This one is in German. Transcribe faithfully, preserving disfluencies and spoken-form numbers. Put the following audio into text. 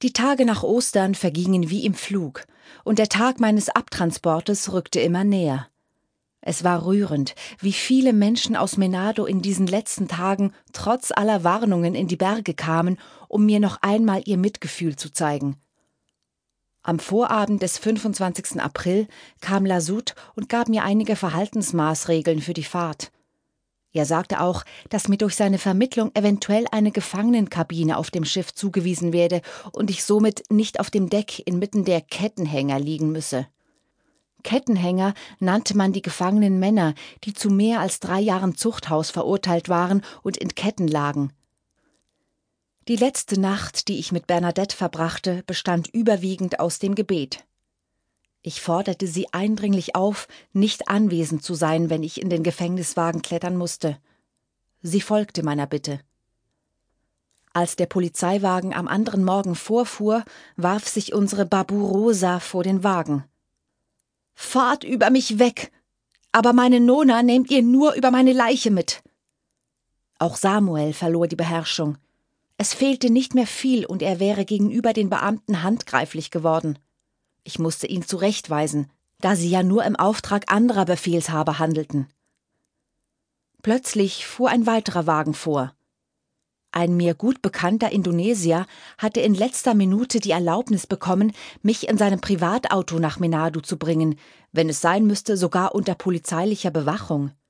Die Tage nach Ostern vergingen wie im Flug, und der Tag meines Abtransportes rückte immer näher. Es war rührend, wie viele Menschen aus Menado in diesen letzten Tagen trotz aller Warnungen in die Berge kamen, um mir noch einmal ihr Mitgefühl zu zeigen. Am Vorabend des fünfundzwanzigsten April kam Lasut und gab mir einige Verhaltensmaßregeln für die Fahrt. Er sagte auch, dass mir durch seine Vermittlung eventuell eine Gefangenenkabine auf dem Schiff zugewiesen werde und ich somit nicht auf dem Deck inmitten der Kettenhänger liegen müsse. Kettenhänger nannte man die gefangenen Männer, die zu mehr als drei Jahren Zuchthaus verurteilt waren und in Ketten lagen. Die letzte Nacht, die ich mit Bernadette verbrachte, bestand überwiegend aus dem Gebet. Ich forderte sie eindringlich auf, nicht anwesend zu sein, wenn ich in den Gefängniswagen klettern musste. Sie folgte meiner Bitte. Als der Polizeiwagen am anderen Morgen vorfuhr, warf sich unsere Babu Rosa vor den Wagen. »Fahrt über mich weg! Aber meine Nona nehmt ihr nur über meine Leiche mit!« Auch Samuel verlor die Beherrschung. Es fehlte nicht mehr viel und er wäre gegenüber den Beamten handgreiflich geworden. Ich musste ihn zurechtweisen, da sie ja nur im Auftrag anderer Befehlshaber handelten. Plötzlich fuhr ein weiterer Wagen vor. Ein mir gut bekannter Indonesier hatte in letzter Minute die Erlaubnis bekommen, mich in seinem Privatauto nach Menado zu bringen, wenn es sein müsste, sogar unter polizeilicher Bewachung.